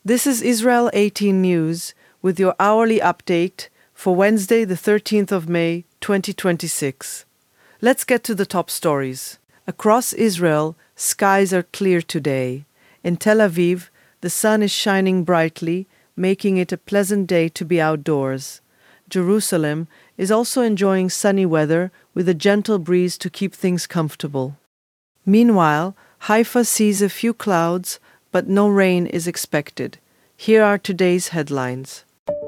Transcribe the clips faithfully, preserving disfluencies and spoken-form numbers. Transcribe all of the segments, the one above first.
This is Israel eighteen News with your hourly update for Wednesday, the thirteenth of May, twenty twenty-six. Let's get to the top stories. Across Israel, skies are clear today. In Tel Aviv, the sun is shining brightly, making it a pleasant day to be outdoors. Jerusalem is also enjoying sunny weather with a gentle breeze to keep things comfortable. Meanwhile, Haifa sees a few clouds, but no rain is expected. Here are today's headlines.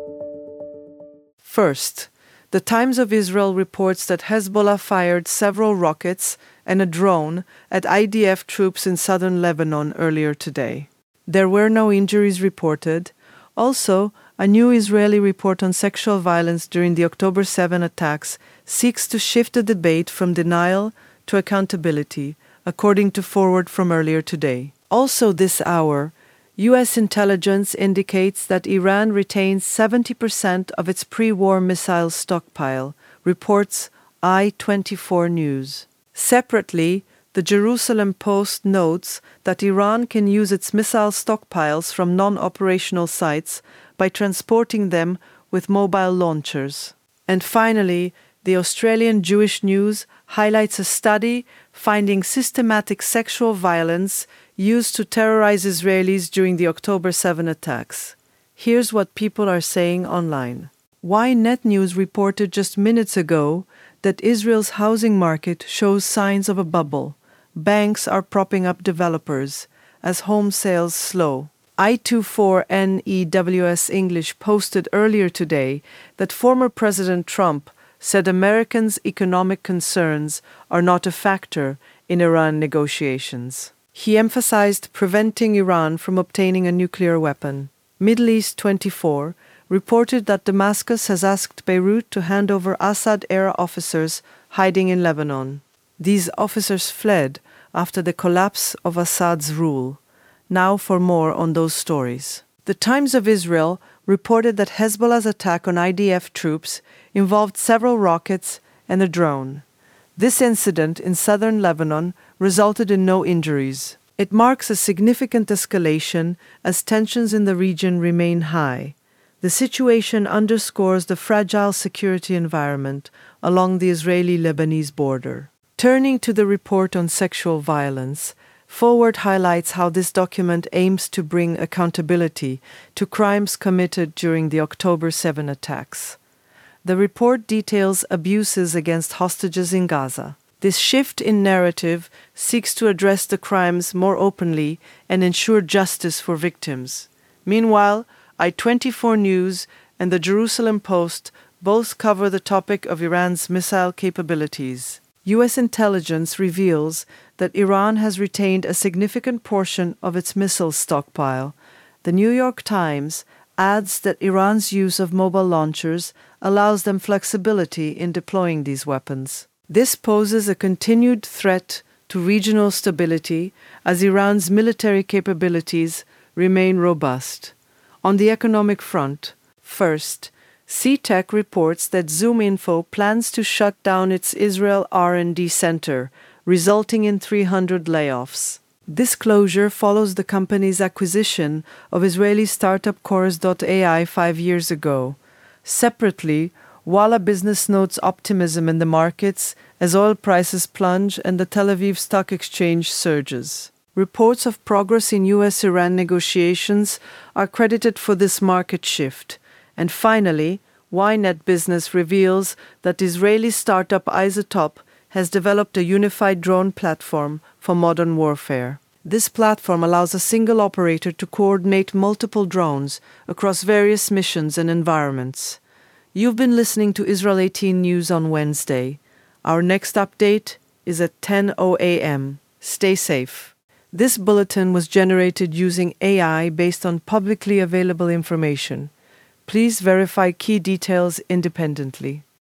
First, the Times of Israel reports that Hezbollah fired several rockets and a drone at I D F troops in southern Lebanon earlier today. There were no injuries reported. Also, a new Israeli report on sexual violence during the October seventh attacks seeks to shift the debate from denial to accountability, according to Forward from earlier today. Also this hour, U S intelligence indicates that Iran retains seventy percent of its pre-war missile stockpile, reports I twenty-four News. Separately, the Jerusalem Post notes that Iran can use its missile stockpiles from non-operational sites by transporting them with mobile launchers. And finally, the Australian Jewish News highlights a study finding systematic sexual violence used to terrorize Israelis during the October seventh attacks. Here's what people are saying online. Ynet News reported just minutes ago that Israel's housing market shows signs of a bubble. Banks are propping up developers as home sales slow. I twenty-four N E W S English posted earlier today that former President Trump said Americans' economic concerns are not a factor in Iran negotiations. He emphasized preventing Iran from obtaining a nuclear weapon. Middle East twenty-four reported that Damascus has asked Beirut to hand over Assad-era officers hiding in Lebanon. These officers fled after the collapse of Assad's rule. Now for more on those stories. The Times of Israel reported that Hezbollah's attack on I D F troops involved several rockets and a drone. This incident in southern Lebanon resulted in no injuries. It marks a significant escalation as tensions in the region remain high. The situation underscores the fragile security environment along the Israeli-Lebanese border. Turning to the report on sexual violence, Forward highlights how this document aims to bring accountability to crimes committed during the October seventh attacks. The report details abuses against hostages in Gaza. This shift in narrative seeks to address the crimes more openly and ensure justice for victims. Meanwhile, I twenty-four News and the Jerusalem Post both cover the topic of Iran's missile capabilities. U S intelligence reveals that Iran has retained a significant portion of its missile stockpile. The New York Times adds that Iran's use of mobile launchers allows them flexibility in deploying these weapons. This poses a continued threat to regional stability as Iran's military capabilities remain robust. On the economic front, first, C TEC reports that ZoomInfo plans to shut down its Israel R and D center, resulting in three hundred layoffs. This closure follows the company's acquisition of Israeli startup Chorus dot A I five years ago. Separately, Walla Business notes optimism in the markets as oil prices plunge and the Tel Aviv Stock Exchange surges. Reports of progress in U S Iran negotiations are credited for this market shift. And finally, Ynet Business reveals that Israeli startup Isotop has developed a unified drone platform for modern warfare. This platform allows a single operator to coordinate multiple drones across various missions and environments. You've been listening to Israel eighteen News on Wednesday. Our next update is at ten a.m. Stay safe. This bulletin was generated using A I based on publicly available information. Please verify key details independently.